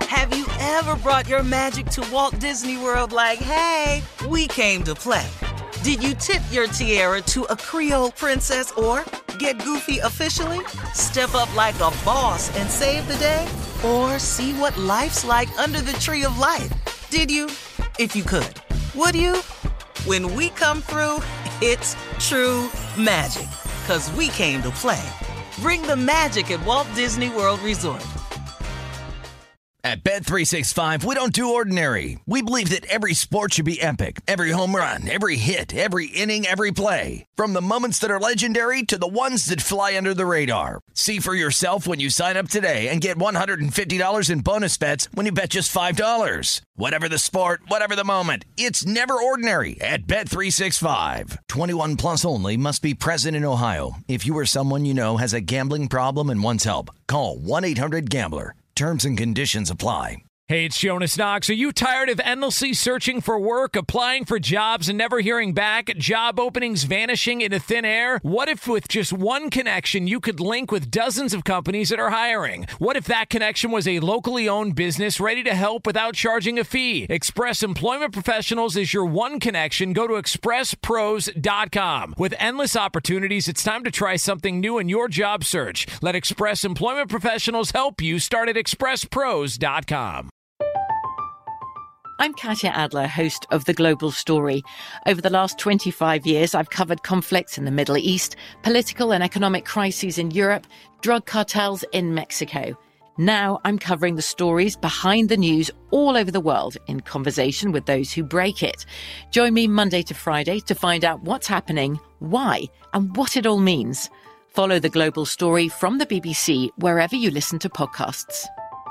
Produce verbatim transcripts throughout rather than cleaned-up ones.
Have you ever brought your magic to Walt Disney World like, hey, we came to play? Did you tip your tiara to a Creole princess or get goofy officially? Step up like a boss and save the day? Or see what life's like under the tree of life? Did you? If you could. Would you? When we come through, it's true magic. 'Cause we came to play. Bring the magic at Walt Disney World Resort. At Bet three sixty-five, we don't do ordinary. We believe that every sport should be epic. Every home run, every hit, every inning, every play. From the moments that are legendary to the ones that fly under the radar. See for yourself when you sign up today and get one hundred fifty dollars in bonus bets when you bet just five dollars. Whatever the sport, whatever the moment, it's never ordinary at Bet three sixty-five. twenty-one plus only. Must be present in Ohio. If you or someone you know has a gambling problem and wants help, call one eight hundred gambler. Terms and conditions apply. Hey, it's Jonas Knox. Are you tired of endlessly searching for work, applying for jobs, and never hearing back? Job openings vanishing into thin air? What if with just one connection, you could link with dozens of companies that are hiring? What if that connection was a locally owned business ready to help without charging a fee? Express Employment Professionals is your one connection. Go to express pros dot com. With endless opportunities, it's time to try something new in your job search. Let Express Employment Professionals help you. Start at express pros dot com. I'm Katya Adler, host of The Global Story. Over the last twenty-five years, I've covered conflicts in the Middle East, political and economic crises in Europe, drug cartels in Mexico. Now I'm covering the stories behind the news all over the world in conversation with those who break it. Join me Monday to Friday to find out what's happening, why, and what it all means. Follow The Global Story from the B B C wherever you listen to podcasts.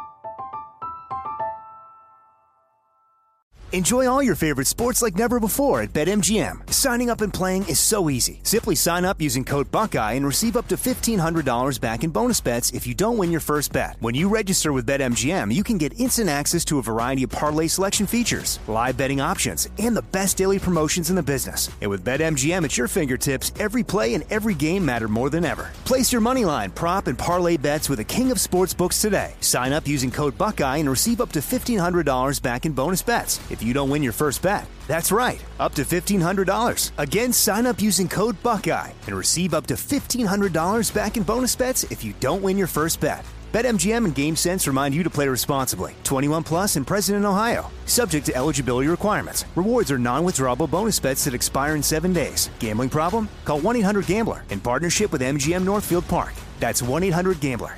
Enjoy all your favorite sports like never before at BetMGM. Signing up and playing is so easy. Simply sign up using code Buckeye and receive up to fifteen hundred dollars back in bonus bets if you don't win your first bet. When you register with BetMGM, you can get instant access to a variety of parlay selection features, live betting options, and the best daily promotions in the business. And with BetMGM at your fingertips, every play and every game matter more than ever. Place your moneyline, prop, and parlay bets with the king of sportsbooks today. Sign up using code Buckeye and receive up to fifteen hundred dollars back in bonus bets if you don't win your first bet. That's right, up to fifteen hundred dollars. Again, sign up using code Buckeye and receive up to fifteen hundred dollars back in bonus bets if you don't win your first bet. BetMGM and GameSense remind you to play responsibly. twenty-one plus and present in Ohio. Subject to eligibility requirements. Rewards are non-withdrawable bonus bets that expire in seven days. Gambling problem? Call one eight hundred gambler in partnership with M G M Northfield Park. That's one eight hundred gambler.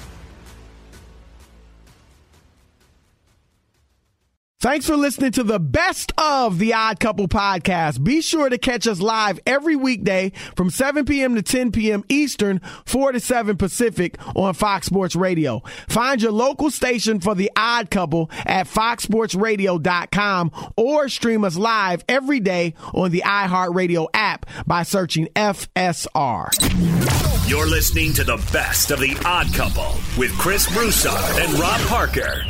Thanks for listening to the best of the Odd Couple podcast. Be sure to catch us live every weekday from seven p.m. to ten p.m. Eastern, four to seven Pacific on Fox Sports Radio. Find your local station for the Odd Couple at fox sports radio dot com or stream us live every day on the iHeartRadio app by searching F S R. You're listening to the best of the Odd Couple with Chris Broussard and Rob Parker.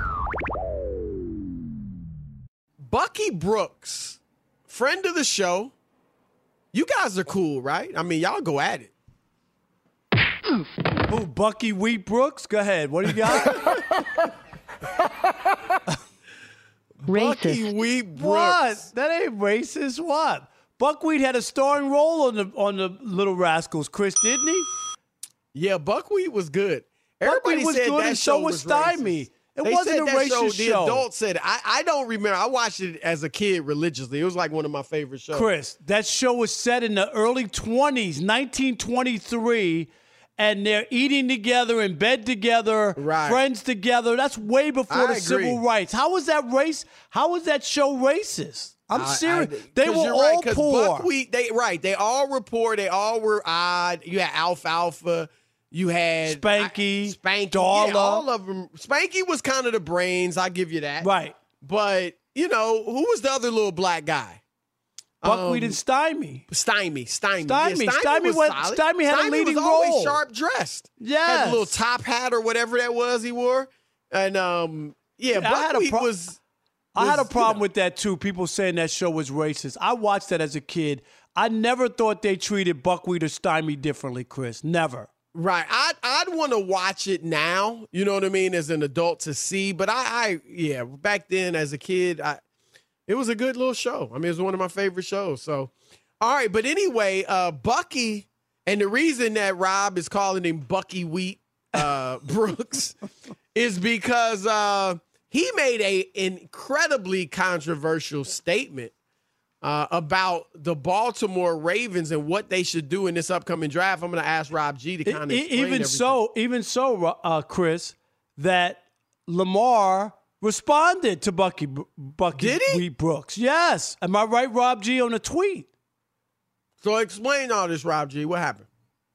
Bucky Brooks, friend of the show. You guys are cool, right? I mean, y'all go at it. Who, Bucky Wheat Brooks? Go ahead. What do you got? Bucky Wheat Brooks. What? That ain't racist. What? Buckwheat had a starring role on the on the Little Rascals, Chris, didn't he? Yeah, Buckwheat was good. Everybody Buckwheat was said good that and show so was Stymie. racist. It They wasn't said a that racist show. show. The adults said it. I, I don't remember. I watched it as a kid religiously. It was like one of my favorite shows. Chris, that show was set in the early twenties, nineteen twenty-three, and they're eating together, in bed together, Right. friends together. That's way before I the agree. civil rights. How was that race? How was that show racist? I'm I- serious. I- they 'cause were you're all right, 'cause poor. Buckwheat, they right. They all were poor. They all were odd. You had Alfalfa. You had Spanky, I, Spanky, Darla. yeah, all of them. Spanky was kind of the brains. I give you that. Right. But you know who was the other little black guy? Buckwheat Um, and Stymie. Stymie, Stymie, Stymie. Yeah, Stymie was went- solid. Stymie had a Stymie leading was always role. sharp dressed. Had Yes. a little top hat or whatever that was he wore, and um, yeah, Yeah, I had a Buckwheat pro- was. I had a was, you problem know. with that, too. People saying that show was racist. I watched that as a kid. I never thought they treated Buckwheat or Stymie differently, Chris. Never. Right. I'd, I'd want to watch it now, you know what I mean, as an adult to see. But I, I yeah, back then as a kid, I, it was a good little show. I mean, it was one of my favorite shows. So, all right. But anyway, uh, Bucky, and the reason that Rob is calling him Bucky Wheat uh, Brooks is because uh, he made a incredibly controversial statement Uh, about the Baltimore Ravens and what they should do in this upcoming draft. I'm going to ask Rob G to kind of explain even everything. so, even so, uh, Chris, that Lamar responded to Bucky Bucky Did he? Wheat Brooks. Yes, am I right, Rob G, on a tweet? So explain all this, Rob G. What happened?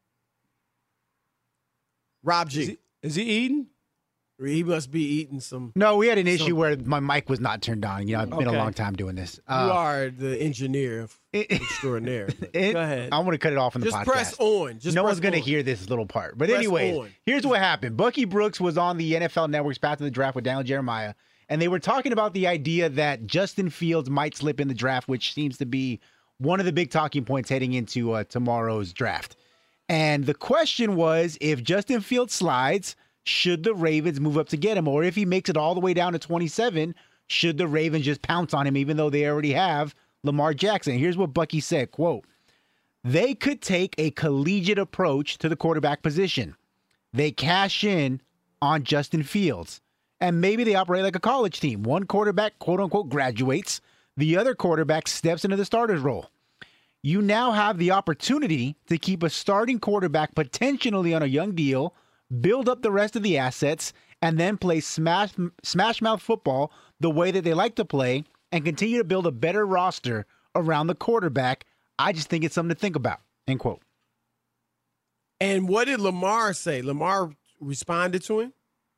Rob G. Is he, is he eating? He must be eating some. No, we had an issue some, where my mic was not turned on. You know, it's been Okay. a long time doing this. You Uh, are the engineer extraordinaire. it, Go ahead. I want to cut it off in the Just podcast. press on. Just no press one's going to on. hear this little part. But Press anyways, on. here's what happened. Bucky Brooks was on the N F L Network's Path to the Draft with Daniel Jeremiah, and they were talking about the idea that Justin Fields might slip in the draft, which seems to be one of the big talking points heading into uh, tomorrow's draft. And the question was, if Justin Fields slides, should the Ravens move up to get him? Or if he makes it all the way down to twenty-seven, should the Ravens just pounce on him even though they already have Lamar Jackson? Here's what Bucky said, quote, "They could take a collegiate approach to the quarterback position. They cash in on Justin Fields, and maybe they operate like a college team. One quarterback, quote unquote, graduates. The other quarterback steps into the starter's role. You now have the opportunity to keep a starting quarterback potentially on a young deal, build up the rest of the assets, and then play smash smash mouth football the way that they like to play and continue to build a better roster around the quarterback. I just think it's something to think about." End quote. And what did Lamar say? Lamar responded to him?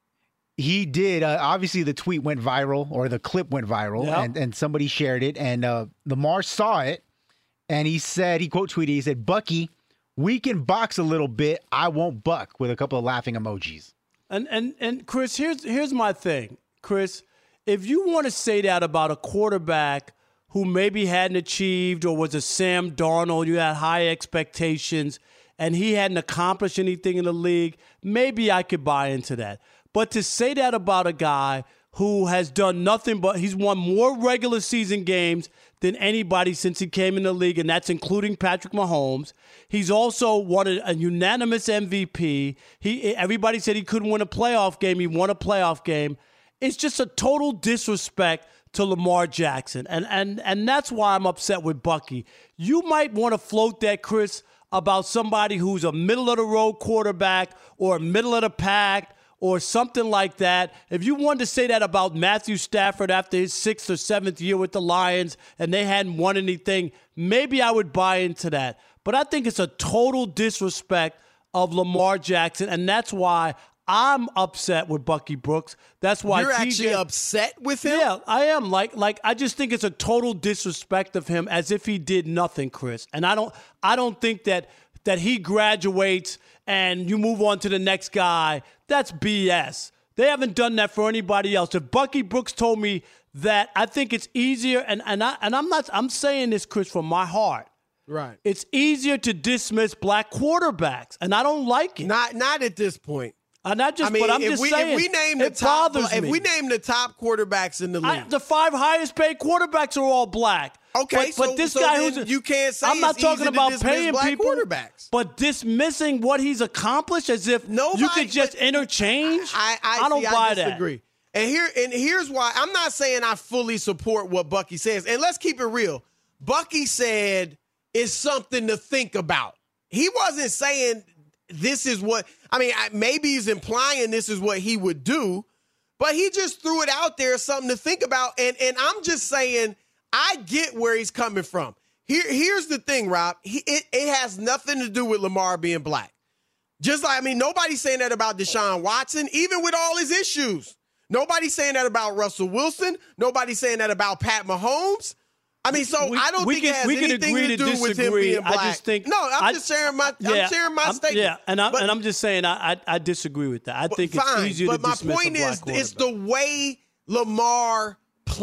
He did. Uh, obviously, the tweet went viral, or the clip went viral, Yep. and, and somebody shared it. And uh, Lamar saw it, and he said, he quote tweeted, he said, "Bucky, we can box a little bit. I won't buck," with a couple of laughing emojis. And and and Chris, here's here's my thing, Chris. If you want to say that about a quarterback who maybe hadn't achieved or was a Sam Darnold, you had high expectations, and he hadn't accomplished anything in the league, maybe I could buy into that. But to say that about a guy who has done nothing but he's won more regular season games than anybody since he came in the league, and that's including Patrick Mahomes. He's also won a, a unanimous M V P. He everybody said he couldn't win a playoff game. He won a playoff game. It's just a total disrespect to Lamar Jackson, and and and that's why I'm upset with Bucky. You might want to float that, Chris, about somebody who's a middle of the road quarterback or middle of the pack or something like that. If you wanted to say that about Matthew Stafford after his sixth or seventh year with the Lions and they hadn't won anything, maybe I would buy into that. But I think it's a total disrespect of Lamar Jackson, and that's why I'm upset with Bucky Brooks. That's why You're T J actually upset with him? Yeah, I am. Like, like I just think it's a total disrespect of him, as if he did nothing, Chris. And I don't, I don't think that that he graduates and you move on to the next guy. That's B S. They haven't done that for anybody else. If Bucky Brooks told me that, I think it's easier, and and I and I'm not. I'm saying this, Chris, from my heart. Right. It's easier to dismiss black quarterbacks, and I don't like it. Not not at this point. Uh, not just, I mean, but I'm if just we, saying. if we name the it top, bothers if me. we name the top quarterbacks in the league, I, the five highest paid quarterbacks are all black. Okay, but, but so- this so guy then who's you can't say I'm not it's talking easy to about dismiss paying black people, quarterbacks. but dismissing what he's accomplished as if Nobody, you could just but interchange. I, I, I don't see, buy I that. disagree. And here and here's why. I'm not saying I fully support what Bucky says. And let's keep it real. Bucky said it's something to think about. He wasn't saying this is what, I mean, maybe he's implying this is what he would do, but he just threw it out there as something to think about. And and I'm just saying, I get where he's coming from. Here, here's the thing, Rob. He, it, it has nothing to do with Lamar being black. Just like, I mean, nobody's saying that about Deshaun Watson, even with all his issues. Nobody's saying that about Russell Wilson. Nobody's saying that about Pat Mahomes. I mean, so We- I don't we think can- it has we can anything agree to to do with him disagree. being I black. just think- no, I'm I- just sharing my Yeah, I'm sharing my I'm- statement. Yeah, and I'm, But- and I'm just saying I, I I disagree with that. I think fine, it's easier but to my dismiss point a black is, it's the quarterback. way Lamar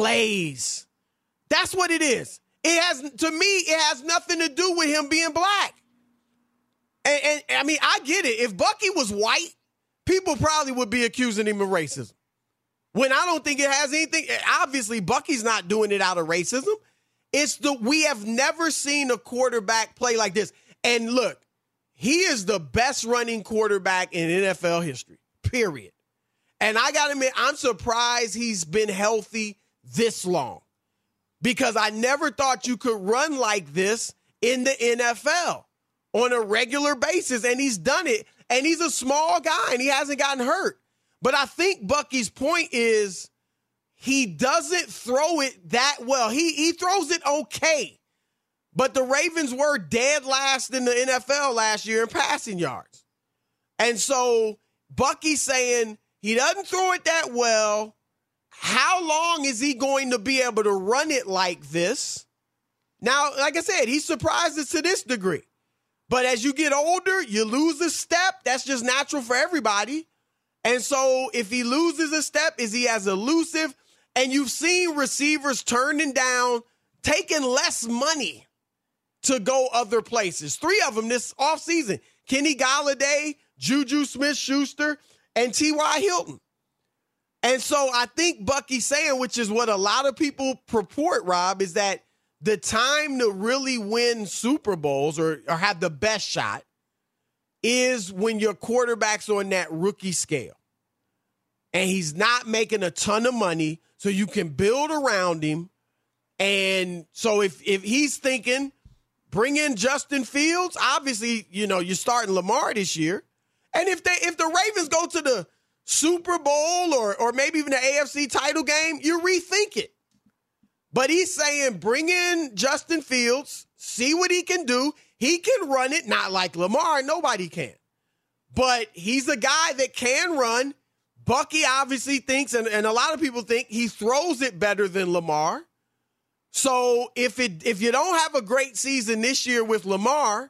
plays. That's what it is. It has, to me, it has nothing to do with him being black. And, and I mean, I get it. If Bucky was white, people probably would be accusing him of racism. When I don't think it has anything, obviously Bucky's not doing it out of racism. It's the, we have never seen a quarterback play like this. And look, he is the best running quarterback in N F L history, period. And I got to admit, I'm surprised he's been healthy this long because I never thought you could run like this in the N F L on a regular basis. And he's done it. And he's a small guy and he hasn't gotten hurt. But I think Bucky's point is he doesn't throw it that well. He he throws it okay. But the Ravens were dead last in the N F L last year in passing yards. And so Bucky's saying he doesn't throw it that well. How long is he going to be able to run it like this? Now, like I said, he's surprised us to this degree. But as you get older, you lose a step. That's just natural for everybody. And so if he loses a step, is he as elusive? And you've seen receivers turning down, taking less money to go other places. Three of them this offseason. Kenny Golladay, Juju Smith-Schuster, and T Y. Hilton. And so I think Bucky's saying, which is what a lot of people purport, Rob, is that the time to really win Super Bowls or, or have the best shot is when your quarterback's on that rookie scale. And he's not making a ton of money, so you can build around him. And so if if he's thinking, bring in Justin Fields, obviously, you know, you're starting Lamar this year. And if they if the Ravens go to the Super Bowl or or maybe even the A F C title game, you rethink it. But he's saying, bring in Justin Fields, see what he can do. He can run it, not like Lamar. Nobody can. But he's a guy that can run. Bucky obviously thinks, and, and a lot of people think, he throws it better than Lamar. So if it if you don't have a great season this year with Lamar,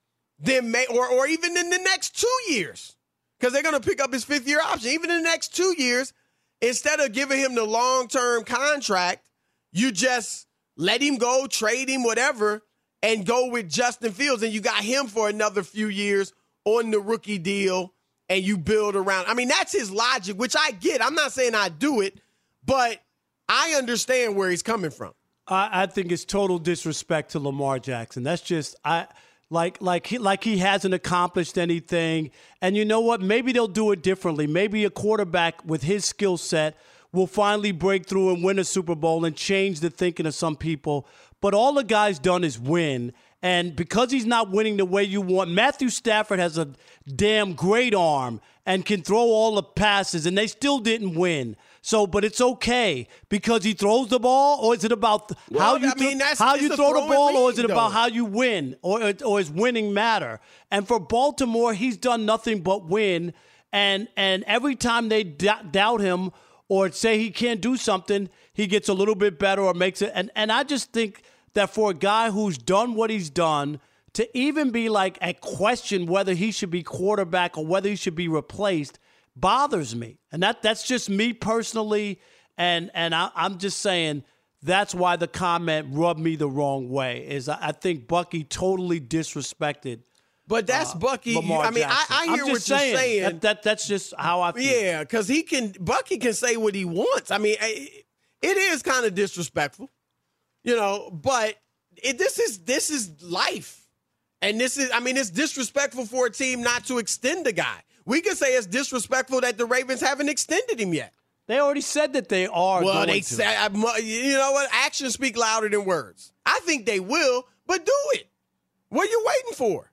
then may, or or even in the next two years, because they're going to pick up his fifth year option. Even in the next two years, instead of giving him the long-term contract, you just let him go, trade him, whatever, and go with Justin Fields. And you got him for another few years on the rookie deal, and you build around. I mean, that's his logic, which I get. I'm not saying I do it, but I understand where he's coming from. I, I think it's total disrespect to Lamar Jackson. That's just I like like he like he hasn't accomplished anything. And you know what? Maybe they'll do it differently. Maybe a quarterback with his skill set will finally break through and win a Super Bowl and change the thinking of some people. But all the guy's done is win. And because he's not winning the way you want, Matthew Stafford has a damn great arm and can throw all the passes, and they still didn't win. So, but it's okay because he throws the ball, or is it about well, how you, I mean, th- how you throw the ball, or is it about though. how you win, or or is winning matter? And for Baltimore, he's done nothing but win, and and every time they d- doubt him or say he can't do something, he gets a little bit better or makes it. And and I just think that for a guy who's done what he's done, to even be like a question whether he should be quarterback or whether he should be replaced bothers me. And that that's just me personally. And and I, I'm just saying that's why the comment rubbed me the wrong way, is I, I think Bucky totally disrespected. But that's uh, Bucky. Lamar I mean, I, I hear what saying. you're saying. That, that That's just how I feel. Yeah, because he can, Bucky can say what he wants. I mean, it is kind of disrespectful. You know, but it, this is this is life. And this is, I mean, it's disrespectful for a team not to extend a guy. We can say it's disrespectful that the Ravens haven't extended him yet. They already said that they are well, going they to. Say, you know what? Actions speak louder than words. I think they will, but do it. What are you waiting for?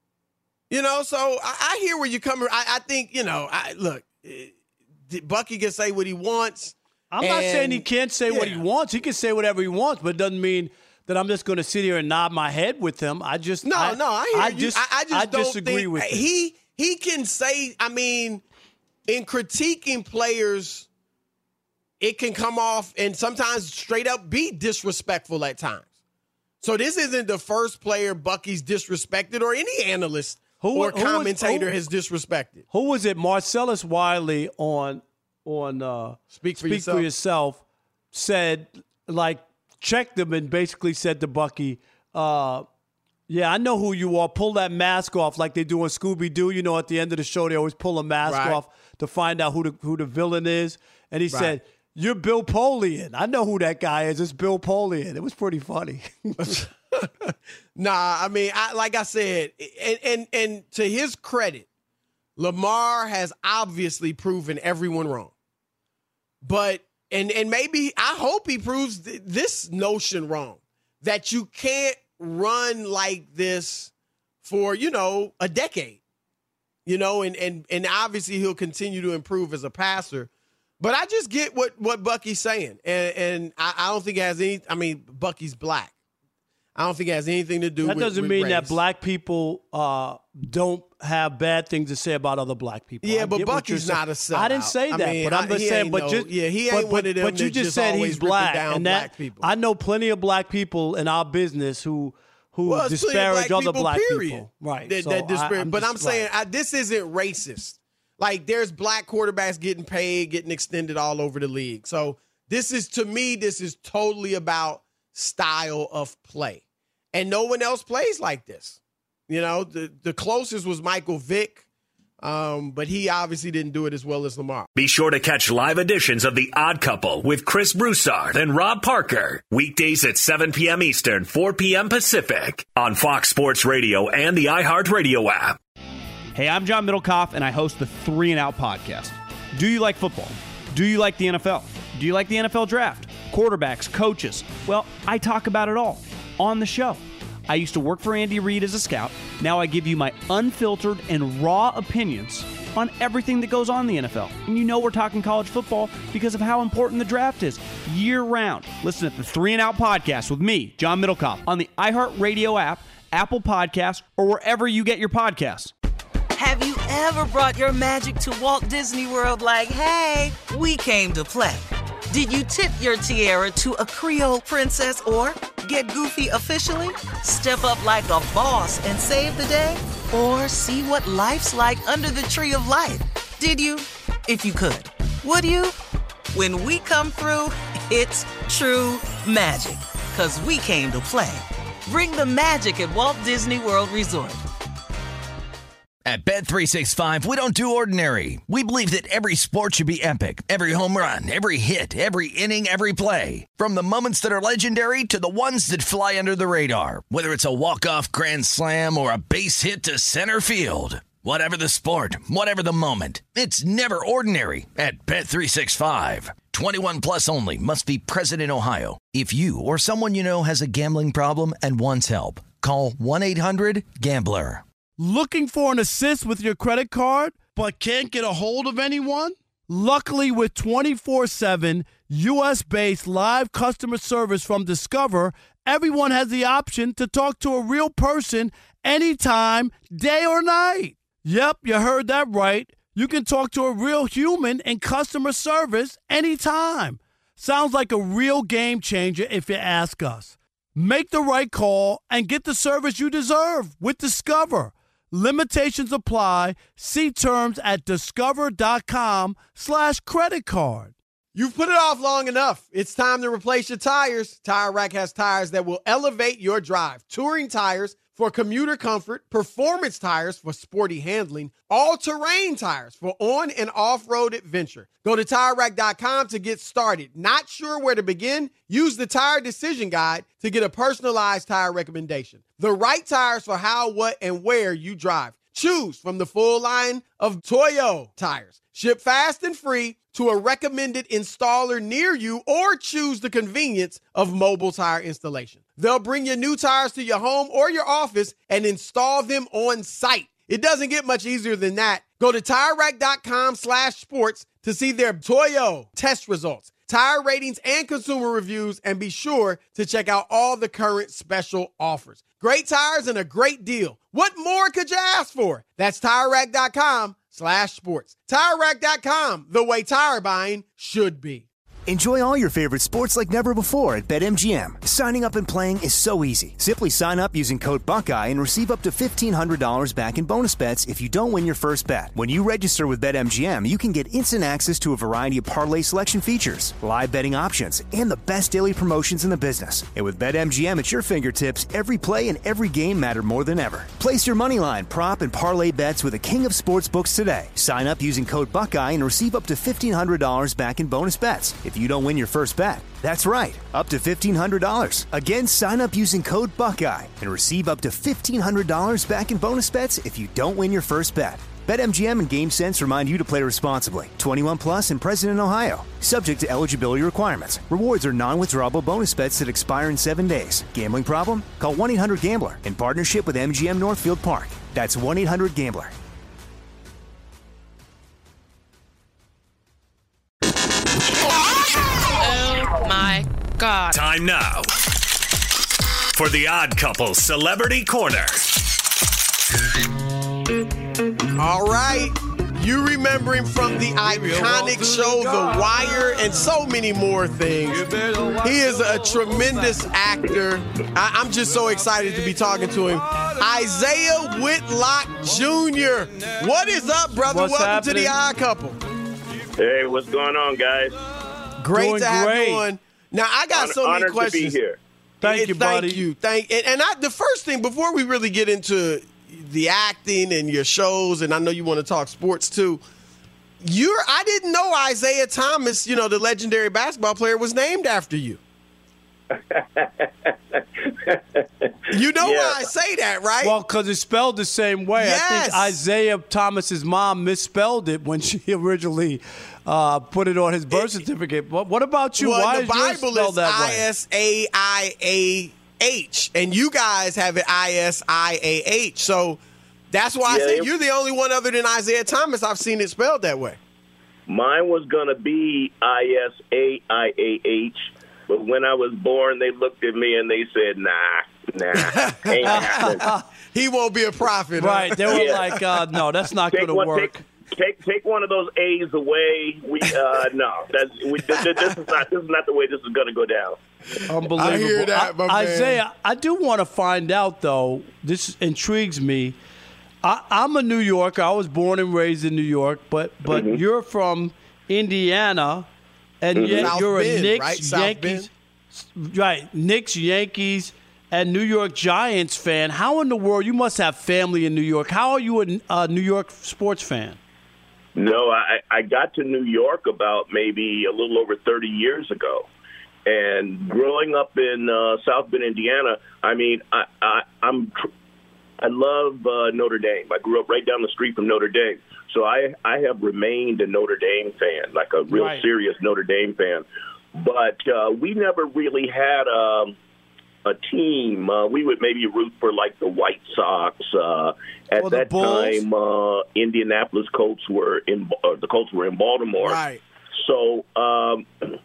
You know, so I, I hear where you're coming. I, I think, you know, I, look, Bucky can say what he wants. I'm and, not saying he can't say yeah. what he wants. He can say whatever he wants, but it doesn't mean that I'm just going to sit here and nod my head with him. I just no, I, no. I hear I you. Just, I, I just I don't disagree think with you. he he can say. I mean, in critiquing players, it can come off and sometimes straight up be disrespectful at times. So this isn't the first player Bucky's disrespected or any analyst who, or who commentator was, who, has disrespected. Who was it? Marcellus Wiley on on uh, Speak, for, Speak yourself. for Yourself said, like, checked them and basically said to Bucky, uh, Yeah, I know who you are. Pull that mask off like they do in Scooby-Doo. You know, at the end of the show, they always pull a mask right. off to find out who the who the villain is. And he right. said, "You're Bill Polian." I know who that guy is. It's Bill Polian. It was pretty funny. Nah, I mean, I, like I said, and, and and to his credit, Lamar has obviously proven everyone wrong. But, and, and maybe, I hope he proves th- this notion wrong, that you can't run like this for, you know, a decade, you know, and, and, and obviously he'll continue to improve as a passer. But I just get what, what Bucky's saying. And, and I, I don't think it has any, I mean, Bucky's black. I don't think it has anything to do that with That doesn't with mean race. that black people uh, don't have bad things to say about other black people. Yeah, I but get what Bucky's you're not a saying. sellout. I didn't say that, I mean, but I'm just he saying. ain't But no- just, yeah, he ain't but, one but, of them But you that just just said always he's ripping black, down and that black people. I know plenty of black people in our business who who Well, it's plenty of disparage black other people, black period, people. Right. That, so that disparage. I, I'm but just, I'm saying right. I, this isn't racist. Like, there's black quarterbacks getting paid, getting extended all over the league. So this is, to me, this is totally about style of play. And no one else plays like this. You know, the, the closest was Michael Vick, um, but he obviously didn't do it as well as Lamar. Be sure to catch live editions of The Odd Couple with Chris Broussard and Rob Parker. Weekdays at seven p.m. Eastern, four p.m. Pacific on Fox Sports Radio and the iHeartRadio app. Hey, I'm John Middlecoff, and I host the Three and Out podcast. Do you like football? Do you like the N F L? Do you like the N F L draft? Quarterbacks, coaches? Well, I talk about it all on the show. I used to work for Andy Reid as a scout. Now I give you my unfiltered and raw opinions on everything that goes on in the N F L. And you know we're talking college football because of how important the draft is year-round. Listen to the Three and Out podcast with me, John Middlecoff, on the iHeartRadio app, Apple Podcasts, or wherever you get your podcasts. Have you ever brought your magic to Walt Disney World like, hey, we came to play? Did you tip your tiara to a Creole princess or get goofy officially? Step up like a boss and save the day? Or see what life's like under the tree of life? Did you? If you could. Would you? When we come through, it's true magic. 'Cause we came to play. Bring the magic at Walt Disney World Resort. At Bet three sixty-five, we don't do ordinary. We believe that every sport should be epic. Every home run, every hit, every inning, every play. From the moments that are legendary to the ones that fly under the radar. Whether it's a walk-off grand slam or a base hit to center field. Whatever the sport, whatever the moment. It's never ordinary at Bet three sixty-five. twenty-one plus only. Must be present in Ohio. If you or someone you know has a gambling problem and wants help, call one eight hundred gambler. Looking for an assist with your credit card, but can't get a hold of anyone? Luckily, with twenty-four seven U S-based live customer service from Discover, everyone has the option to talk to a real person anytime, day or night. Yep, you heard that right. You can talk to a real human in customer service anytime. Sounds like a real game changer if you ask us. Make the right call and get the service you deserve with Discover. Limitations apply. See terms at discover.com slash credit card. You've put it off long enough. It's time to replace your tires. Tire Rack has tires that will elevate your drive. Touring tires for commuter comfort, performance tires for sporty handling, all-terrain tires for on- and off-road adventure. Go to tire rack dot com to get started. Not sure where to begin? Use the Tire Decision Guide to get a personalized tire recommendation. The right tires for how, what, and where you drive. Choose from the full line of Toyo tires. Ship fast and free to a recommended installer near you, or choose the convenience of mobile tire installation. They'll bring your new tires to your home or your office and install them on site. It doesn't get much easier than that. Go to tire rack dot com slash sports to see their Toyo test results, tire ratings, and consumer reviews, and be sure to check out all the current special offers. Great tires and a great deal. What more could you ask for? That's tire rack dot com slash sports. tire rack dot com, the way tire buying should be. Enjoy all your favorite sports like never before at BetMGM. Signing up and playing is so easy. Simply sign up using code Buckeye and receive up to fifteen hundred dollars back in bonus bets if you don't win your first bet. When you register with BetMGM, you can get instant access to a variety of parlay selection features, live betting options, and the best daily promotions in the business. And with BetMGM at your fingertips, every play and every game matter more than ever. Place your moneyline, prop, and parlay bets with the king of sportsbooks today. Sign up using code Buckeye and receive up to fifteen hundred dollars back in bonus bets if you don't win your first bet. That's right, up to fifteen hundred dollars. Again, sign up using code Buckeye and receive up to fifteen hundred dollars back in bonus bets if you don't win your first bet. BetMGM and GameSense remind you to play responsibly. twenty-one plus and present in Ohio. Subject to eligibility requirements. Rewards are non-withdrawable bonus bets that expire in seven days. Gambling problem? Call one eight hundred gambler in partnership with M G M Northfield Park. That's one eight hundred gambler. Oh my God. Time now for the Odd Couple Celebrity Corner. All right. You remember him from the iconic show The Wire and so many more things. He is a tremendous actor. I- I'm just so excited to be talking to him. Isaiah Whitlock Junior What is up, brother? What's Welcome happening? to the Odd Couple. Hey, what's going on, guys? Great Doing to have great. you on. Now, I got Hon- so many honored questions. to be here. Thank And you, thank buddy. you. Thank and, and I, the first thing before we really get into the acting and your shows, and I know you want to talk sports too. You're I didn't know Isaiah Thomas, you know, the legendary basketball player, was named after you. You know Yeah. why I say that, right? Well, because it's spelled the same way. I Yes. think Isaiah Thomas's mom misspelled it when she originally uh, put it on his birth certificate. What, what about you? Well, Why the is yours Bible spelled is that I way? S A I A H, and you guys have it I S I A H. So that's why I Yeah, say it- you're the only one other than Isaiah Thomas I've seen it spelled that way. Mine was going to be I S A I A H, but when I was born, they looked at me and they said, nah, nah, ain't happening. He won't be a prophet. huh? Right. They were Yeah. like, uh, no, that's not Take going to one, work. take, take take one of those A's away. We uh, no, that's we, this, this is not this is not the way this is going to go down. Unbelievable. I hear that, my man. Isaiah, I do want to find out, though, this intrigues me. I, I'm a New Yorker. I was born and raised in New York, but but Mm-hmm. you're from Indiana, and yet South you're Bend, a Knicks, right? South Yankees, right? Knicks, Yankees, and New York Giants fan. How in the world? You must have family in New York. How are you a, a New York sports fan? No, I, I got to New York about maybe a little over thirty years ago. And growing up in uh, South Bend, Indiana, I mean, I, I, I'm, tr- I love uh, Notre Dame. I grew up right down the street from Notre Dame. So I, I have remained a Notre Dame fan, like a real Right. serious Notre Dame fan. But uh, we never really had a, a team. Uh, we would maybe root for, like, the White Sox. Uh, at Or the that Bulls. time, uh, Indianapolis Colts were in uh, the Colts were in Baltimore. Right. So, um,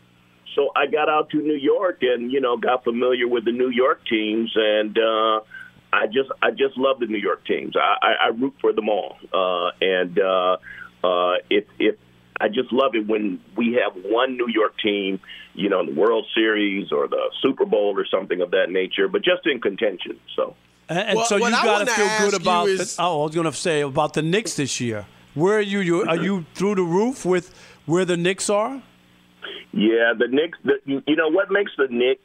so I got out to New York and you know got familiar with the New York teams, and uh, I just I just love the New York teams. I, I, I root for them all, uh, and uh, uh, if if I just love it when we have one New York team, you know, in the World Series or the Super Bowl or something of that nature, but just in contention. So. And, and Well, so you what I got to wanna feel ask good you about. is- the, oh, I was going to say about the Knicks this year. Where are you? you are you through the roof with where the Knicks are? Yeah, the Knicks. The, you know what makes the Knicks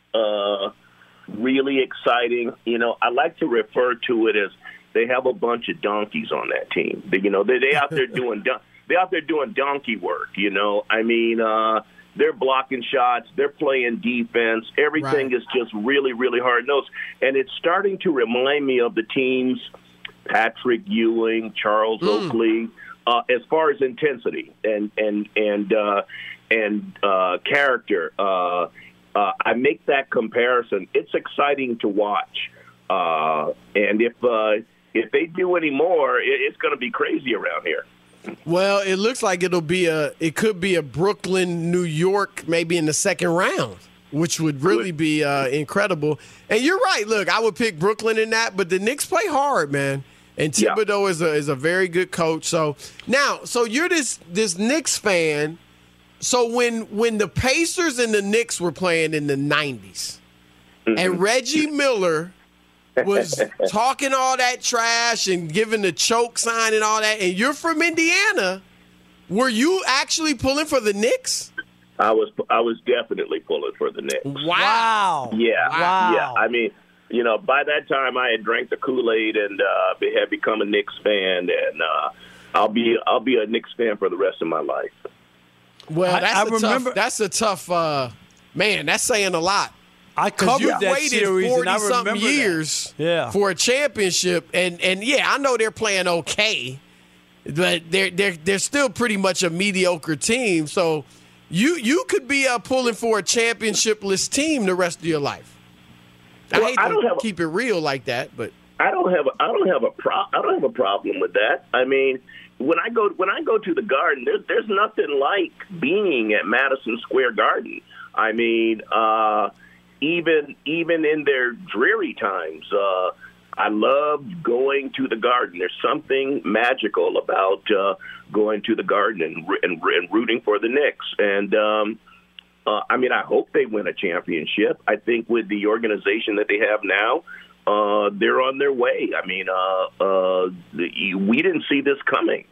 uh, really exciting? You know, I like to refer to it as they have a bunch of donkeys on that team. They, you know, they they out there doing don- they out there doing donkey work. You know, I mean, uh, they're blocking shots, they're playing defense. Everything Right. is just really, really hard nosed, and it's starting to remind me of the teams. Patrick Ewing, Charles Oakley, uh, as far as intensity and and and uh, and uh, character. Uh, uh, I make that comparison. It's exciting to watch, uh, and if uh, if they do any more, it, it's going to be crazy around here. Well, it looks like it'll be a. It could be a Brooklyn, New York, maybe in the second round, which would really be uh, incredible. And you're right. Look, I would pick Brooklyn in that, but the Knicks play hard, man. And Yeah. Thibodeau is a is a very good coach. So now, so you're this this Knicks fan. So when when the Pacers and the Knicks were playing in the nineties, mm-hmm. and Reggie Miller was talking all that trash and giving the choke sign and all that, and you're from Indiana, were you actually pulling for the Knicks? I was I was definitely pulling for the Knicks. Wow. Yeah. Wow. Yeah. I mean, you know, by that time I had drank the Kool-Aid and uh, had become a Knicks fan, and uh, I'll be I'll be a Knicks fan for the rest of my life. Well, that's I, I a remember tough, that's a tough uh, man. That's saying a lot. I covered you that waited series, and I remember forty-something years yeah. for a championship, and and yeah, I know they're playing okay, but they're they're they're still pretty much a mediocre team. So you you could be uh, pulling for a championship-less team the rest of your life. Well, I hate I to don't have keep it real like that, but I don't have a, I don't have a pro, I don't have a problem with that. I mean, when I go when I go to the Garden, there, there's nothing like being at Madison Square Garden. I mean, uh, even even in their dreary times, uh, I loved going to the Garden. There's something magical about uh, going to the Garden and, and, and rooting for the Knicks. And um, uh, I mean, I hope they win a championship. I think with the organization that they have now, uh, they're on their way. I mean, uh, uh, the, we didn't see this coming.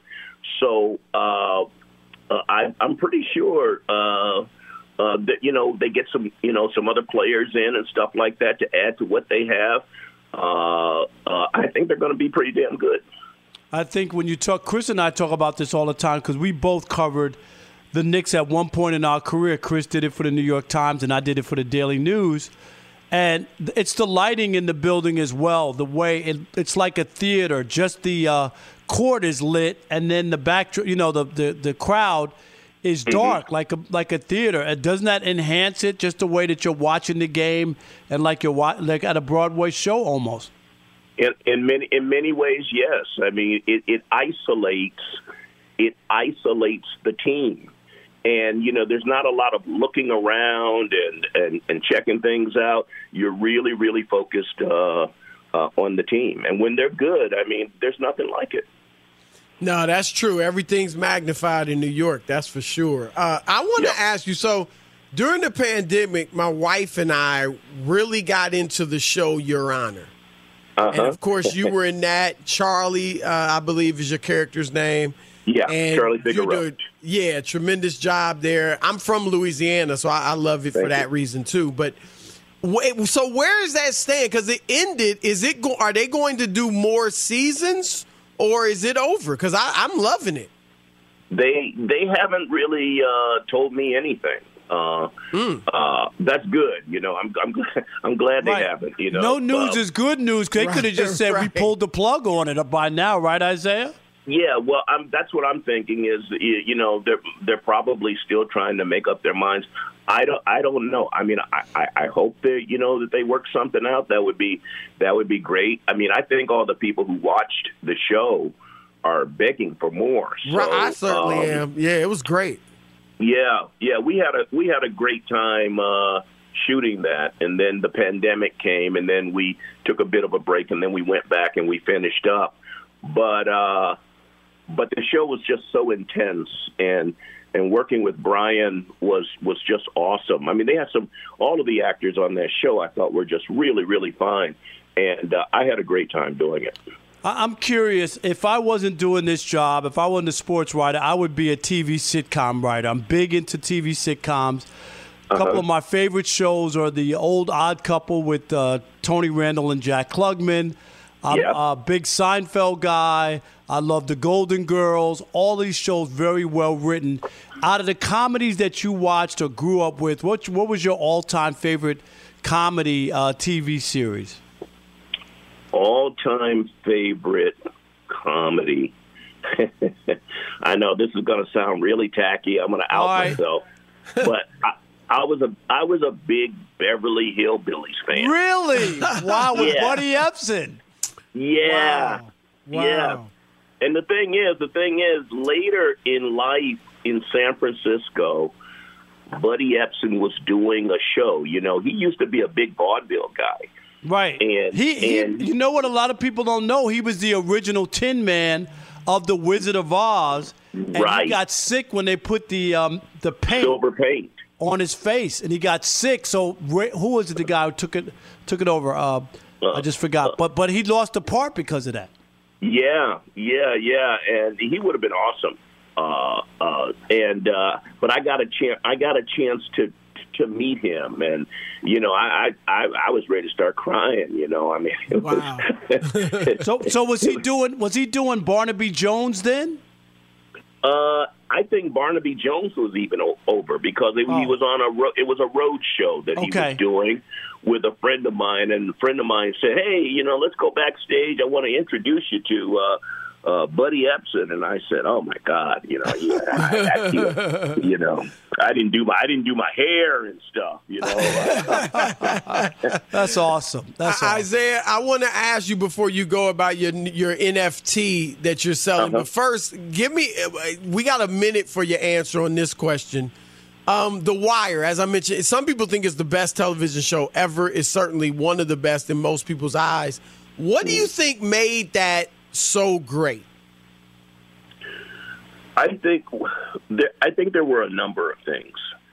So uh, uh, I, I'm pretty sure uh, uh, that, you know, they get some, you know, some other players in and stuff like that to add to what they have. Uh, uh, I think they're going to be pretty damn good. I think when you talk, Chris and I talk about this all the time because we both covered the Knicks at one point in our career. Chris did it for the New York Times and I did it for the Daily News. And it's the lighting in the building as well, the way it, it's like a theater. Just the uh, court is lit, and then the back, you know, the the, the crowd is dark, mm-hmm. like a like a theater. And doesn't that enhance it? Just the way that you're watching the game, and like you're like at a Broadway show almost. In, in many in many ways, yes. I mean, it, it isolates it isolates the team. And, you know, there's not a lot of looking around and, and, and checking things out. You're really, really focused uh, uh, on the team. And when they're good, I mean, there's nothing like it. No, that's true. Everything's magnified in New York. That's for sure. Uh, I want to yep. ask you, so during the pandemic, my wife and I really got into the show Your Honor. Uh-huh. And, of course, you were in that. Charlie, uh, I believe, is your character's name. Yeah, and Charlie Figueroa. Yeah, tremendous job there. I'm from Louisiana, so I, I love it Thank for that you. reason too. But wait, so where is that stand? Because it ended. Is it? Go, are they going to do more seasons, or is it over? Because I'm loving it. They they haven't really uh, told me anything. Uh, mm. uh, that's good. You know, I'm I'm glad, I'm glad they right. haven't. You know, no news uh, is good news. They right, could have just said right. we pulled the plug on it by now, right, Isaiah? Yeah, well, I'm, that's what I'm thinking is, you know, they're they're probably still trying to make up their minds. I don't, I don't know. I mean, I, I, I hope they, you know, that they work something out. That would be, that would be great. I mean, I think all the people who watched the show are begging for more. So, right, I certainly um, am. Yeah, it was great. Yeah, yeah, we had a we had a great time uh, shooting that, and then the pandemic came, and then we took a bit of a break, and then we went back and we finished up. But. Uh, But the show was just so intense, and and working with Brian was was just awesome. I mean, they had some all of the actors on that show I thought were just really, really fine, and uh, I had a great time doing it. I'm curious, if I wasn't doing this job, if I wasn't a sports writer, I would be a T V sitcom writer. I'm big into T V sitcoms. A couple uh-huh. of my favorite shows are the old Odd Couple with uh, Tony Randall and Jack Klugman. I'm yep. a big Seinfeld guy. I love the Golden Girls. All these shows very well written. Out of the comedies that you watched or grew up with, what what was your all-time favorite comedy uh, T V series? All-time favorite comedy. I know this is going to sound really tacky. I'm going to out right. myself, but I, I was a I was a big Beverly Hillbillies fan. Really? Wow, with yeah. Buddy Epson. Yeah. Wow. Wow. Yeah. And the thing is, the thing is, later in life in San Francisco, Buddy Epson was doing a show. You know, he used to be a big vaudeville guy. Right. And he, he and you know what a lot of people don't know? He was the original Tin Man of the Wizard of Oz. And right. he got sick when they put the um, the paint, silver paint on his face, and he got sick. So who was it? The guy who took it took it over? Uh, uh, I just forgot. Uh, but but he lost the part because of that. Yeah, yeah, yeah, and he would have been awesome. Uh, uh, and uh, but I got a chance. I got a chance to to meet him, and you know, I I, I was ready to start crying. You know, I mean, it wow. was, so so was he doing was he doing Barnaby Jones then? Uh, I think Barnaby Jones was even o- over because it, oh. he was on a ro- it was a road show that he okay. was doing with a friend of mine, and a friend of mine said, "Hey, you know, let's go backstage. I want to introduce you to uh, uh, Buddy Epson." And I said, "Oh my God, you know, yeah, I, I feel, you know, I didn't do my I didn't do my hair and stuff, you know." That's awesome. That's awesome. Isaiah, I want to ask you before you go about your your N F T that you're selling. Uh-huh. But first, give me we got a minute for your answer on this question. Um, The Wire, as I mentioned, some people think it's the best television show ever. It's certainly one of the best in most people's eyes. What do you think made that so great? I think there, I think there were a number of things.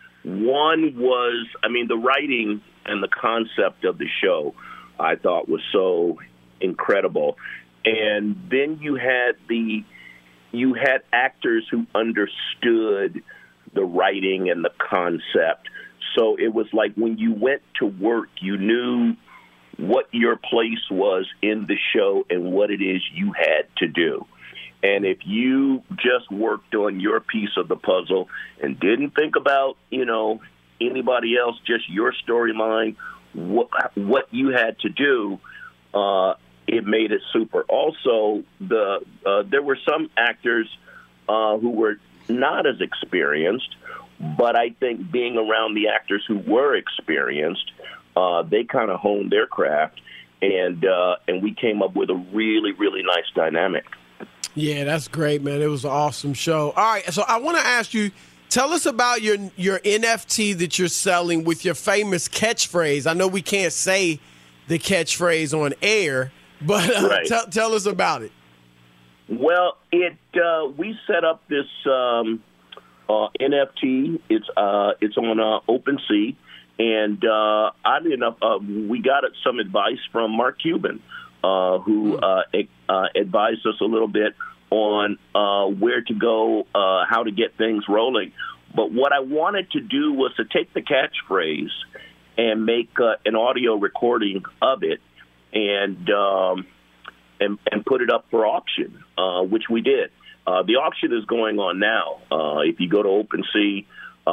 One was, I mean, the writing and the concept of the show I thought was so incredible. And then you had the you had actors who understood the writing and the concept. So it was like when you went to work, you knew what your place was in the show and what it is you had to do. And if you just worked on your piece of the puzzle and didn't think about, you know, anybody else, just your storyline, what, what you had to do, uh, it made it super. Also, the uh, there were some actors uh, who were not as experienced, but I think being around the actors who were experienced, uh, they kind of honed their craft, and uh, and we came up with a really, really nice dynamic. Yeah, that's great, man. It was an awesome show. All right, so I want to ask you, tell us about your your N F T that you're selling with your famous catchphrase. I know we can't say the catchphrase on air, but uh, right. t- tell us about it. Well, it uh, we set up this um, uh, N F T. It's uh, it's on uh, OpenSea, and uh, oddly enough, uh, we got some advice from Mark Cuban, uh, who uh, uh, advised us a little bit on uh, where to go, uh, how to get things rolling. But what I wanted to do was to take the catchphrase and make uh, an audio recording of it, and um, and, and put it up for auction, uh, which we did. Uh, the auction is going on now. Uh, if you go to OpenSea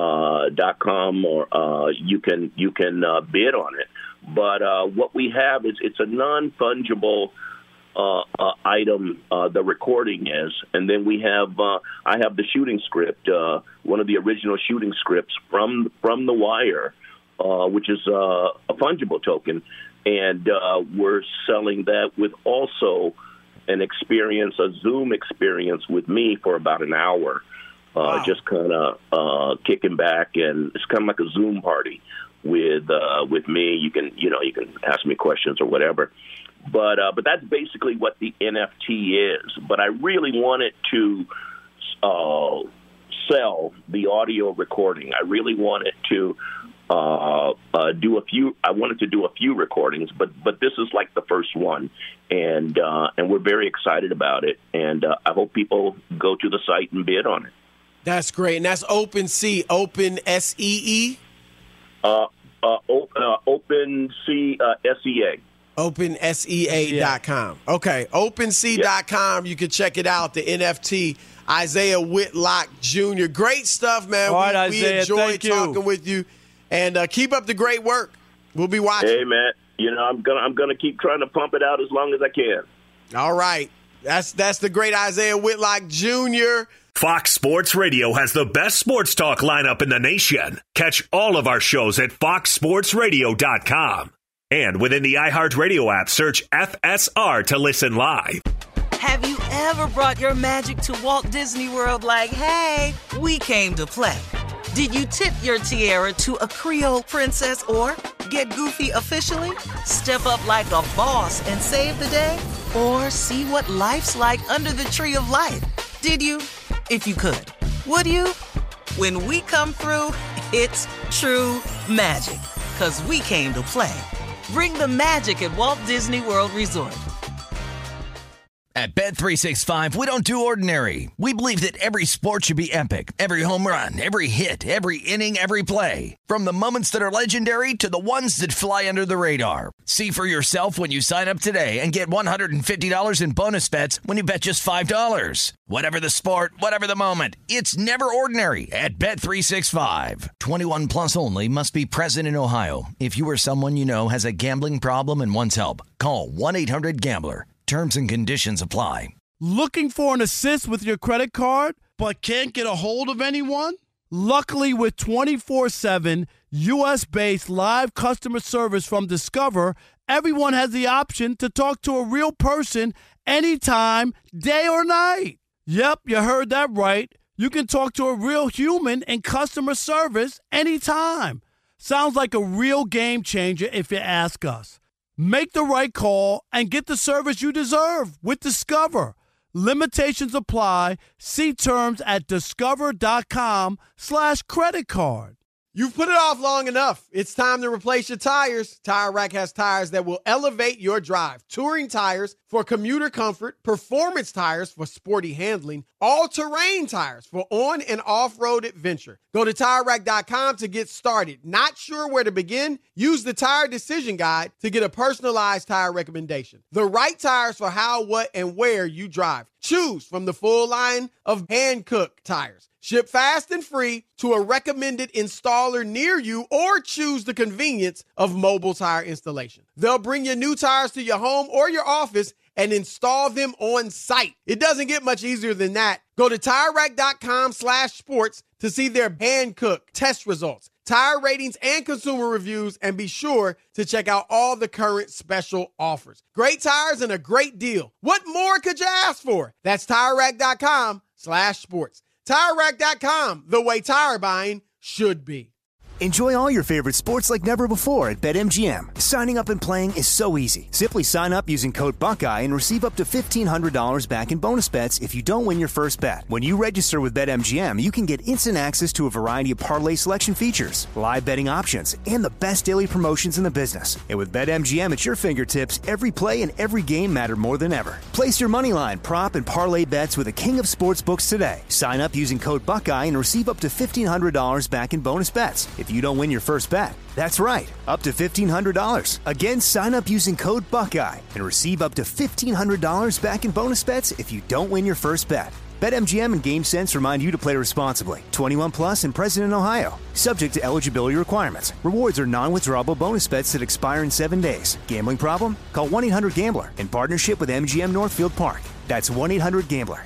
dot com, uh, or uh, you can you can uh, bid on it. But uh, what we have is it's a non-fungible uh, uh, item. Uh, the recording is, and then we have uh, I have the shooting script, uh, one of the original shooting scripts from from The Wire, uh, which is uh, a fungible token. And uh, we're selling that with also an experience, a Zoom experience with me for about an hour, uh, wow. just kind of uh, kicking back, and it's kind of like a Zoom party with uh, with me. You can you know you can ask me questions or whatever, but uh, but that's basically what the N F T is. But I really wanted to uh, sell the audio recording. I really wanted to. Uh, uh, do a few. I wanted to do a few recordings, but but this is like the first one, and uh, and we're very excited about it. And uh, I hope people go to the site and bid on it. That's great, and that's OpenSea, Open S E E. Uh, uh, uh, OpenSea uh, S E A. Open S E A dot com. Okay, OpenSea dot com. You can check it out. The N F T. Isaiah Whitlock Junior Great stuff, man. All right, we, Isaiah, we enjoyed thank you. talking with you. And uh, keep up the great work. We'll be watching. Hey, man, you know I'm gonna I'm gonna keep trying to pump it out as long as I can. All right, that's that's the great Isaiah Whitlock Junior Fox Sports Radio has the best sports talk lineup in the nation. Catch all of our shows at fox sports radio dot com and within the iHeartRadio app, search F S R to listen live. Have you ever brought your magic to Walt Disney World? Like, hey, we came to play. Did you tip your tiara to a Creole princess or Get goofy officially? Step up like a boss and save the day? Or see what life's like under the tree of life? Did you? If you could. Would you? When we come through, it's true magic. 'Cause we came to play. Bring the magic at Walt Disney World Resort. At Bet three sixty-five, we don't do ordinary. We believe that every sport should be epic. Every home run, every hit, every inning, every play. From the moments that are legendary to the ones that fly under the radar. See for yourself when you sign up today and get one hundred fifty dollars in bonus bets when you bet just five dollars. Whatever the sport, whatever the moment, it's never ordinary at Bet three sixty-five. twenty-one plus only. Must be present in Ohio. If you or someone you know has a gambling problem and wants help, call one eight hundred gambler. Terms and conditions apply. Looking for an assist with your credit card, but can't get a hold of anyone? Luckily, with twenty-four seven U S-based live customer service from Discover, everyone has the option to talk to a real person anytime, day or night. Yep, you heard that right. You can talk to a real human in customer service anytime. Sounds like a real game changer if you ask us. Make the right call and get the service you deserve with Discover. Limitations apply. See terms at discover.com slash credit card. You've put it off long enough. It's time to replace your tires. Tire Rack has tires that will elevate your drive. Touring tires for commuter comfort, performance tires for sporty handling, all-terrain tires for on- and off-road adventure. Go to Tire Rack dot com to get started. Not sure where to begin? Use the Tire Decision Guide to get a personalized tire recommendation. The right tires for how, what, and where you drive. Choose from the full line of Hankook tires. Ship fast and free to a recommended installer near you, or choose the convenience of mobile tire installation. They'll bring your new tires to your home or your office and install them on site. It doesn't get much easier than that. Go to Tire Rack dot com slash sports to see their Hankook test results, tire ratings, and consumer reviews, and be sure to check out all the current special offers. Great tires and a great deal. What more could you ask for? That's Tire Rack dot com slash sports. Tire Rack dot com, the way tire buying should be. Enjoy all your favorite sports like never before at BetMGM. Signing up and playing is so easy. Simply sign up using code Buckeye and receive up to fifteen hundred dollars back in bonus bets if you don't win your first bet. When you register with BetMGM, you can get instant access to a variety of parlay selection features, live betting options, and the best daily promotions in the business. And with BetMGM at your fingertips, every play and every game matter more than ever. Place your moneyline, prop, and parlay bets with the king of sportsbooks today. Sign up using code Buckeye and receive up to fifteen hundred dollars back in bonus bets if you don't win your first bet. That's right, up to fifteen hundred dollars. Again, sign up using code Buckeye and receive up to fifteen hundred dollars back in bonus bets if you don't win your first bet. BetMGM and GameSense remind you to play responsibly. twenty-one plus and present in Ohio. Subject to eligibility requirements. Rewards are non-withdrawable bonus bets that expire in seven days. Gambling problem? Call one eight hundred gambler in partnership with M G M Northfield Park. That's one eight hundred gambler.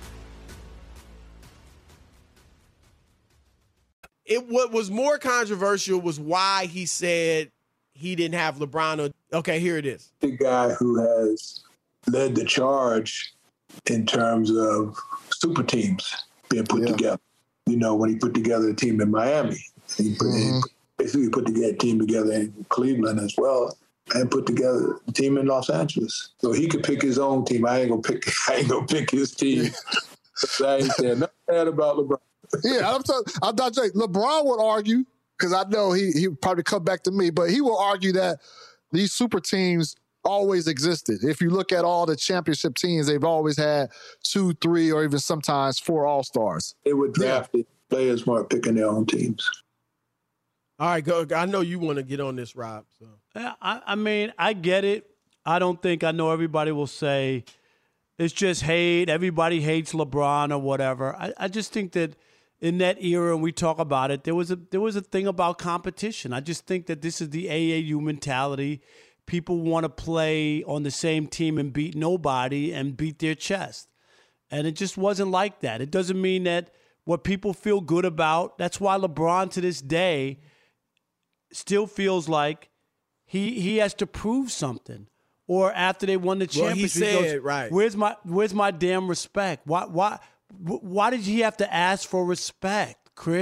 It what was more controversial was why he said he didn't have LeBron. On, okay, here it is. The guy who has led the charge in terms of super teams being put yeah. together. You know, when he put together a team in Miami, he, put, mm-hmm. he basically put together a team together in Cleveland as well, and put together a team in Los Angeles. So he could pick his own team. I ain't gonna pick. I ain't gonna pick his team. I ain't saying nothing bad about LeBron. Yeah, I'm, t- I'm not saying LeBron would argue, because I know he he would probably come back to me, but he will argue that these super teams always existed. If you look at all the championship teams, they've always had two, three, or even sometimes four All-Stars. They would draft yeah. it. Players weren't picking their own teams. All right, go. I know you want to get on this, Rob. So. Yeah, I, I mean, I get it. I don't think I know everybody will say it's just hate. Everybody hates LeBron or whatever. I, I just think that in that era, and we talk about it, there was a there was a thing about competition. I just think that this is the A A U mentality. People want to play on the same team and beat nobody and beat their chest. And it just wasn't like that. It doesn't mean that what people feel good about, that's why LeBron to this day still feels like he he has to prove something. Or after they won the championship, well, he said, he goes, right. Where's my where's my damn respect? Why why why did he have to ask for respect, Chris?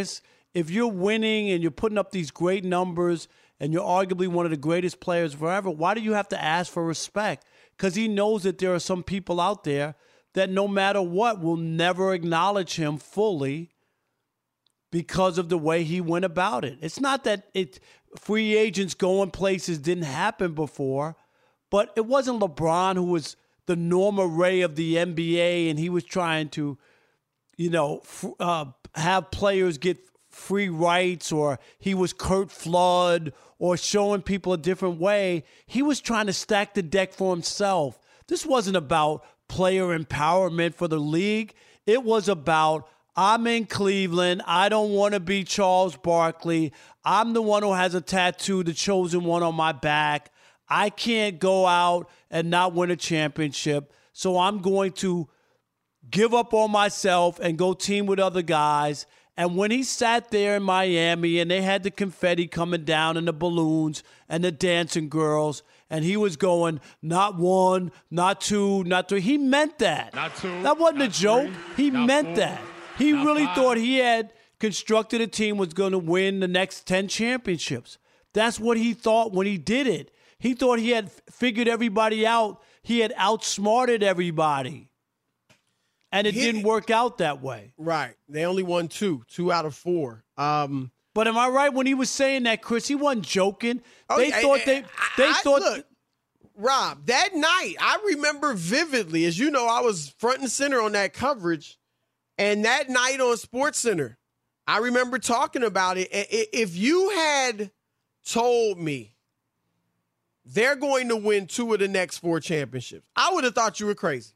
if you're winning and you're putting up these great numbers and you're arguably one of the greatest players forever, why do you have to ask for respect? Because he knows that there are some people out there that no matter what will never acknowledge him fully because of the way he went about it. It's not that it free agents going places didn't happen before, but it wasn't LeBron who was the Norma Ray of the N B A and he was trying to, you know, uh, have players get free rights, or he was Kurt Flood, or showing people a different way. He was trying to stack the deck for himself. This wasn't about player empowerment for the league. It was about, I'm in Cleveland. I don't want to be Charles Barkley. I'm the one who has a tattoo, the chosen one, on my back. I can't go out and not win a championship. So I'm going to give up on myself and go team with other guys. And when he sat there in Miami and they had the confetti coming down and the balloons and the dancing girls, and he was going, not one, not two, not three. He meant that. Not two. That wasn't a joke. Three, he meant four, that. He really five. thought he had constructed a team was going to win the next ten championships. That's what he thought when he did it. He thought he had figured everybody out. He had outsmarted everybody. And it he, didn't work out that way. Right. They only won two, two out of four. Um, but am I right when he was saying that, Chris? He wasn't joking. Oh, they yeah, thought I, they they I, thought. Look, Rob, that night, I remember vividly. As you know, I was front and center on that coverage. And that night on SportsCenter, I remember talking about it. If you had told me they're going to win two of the next four championships, I would have thought you were crazy.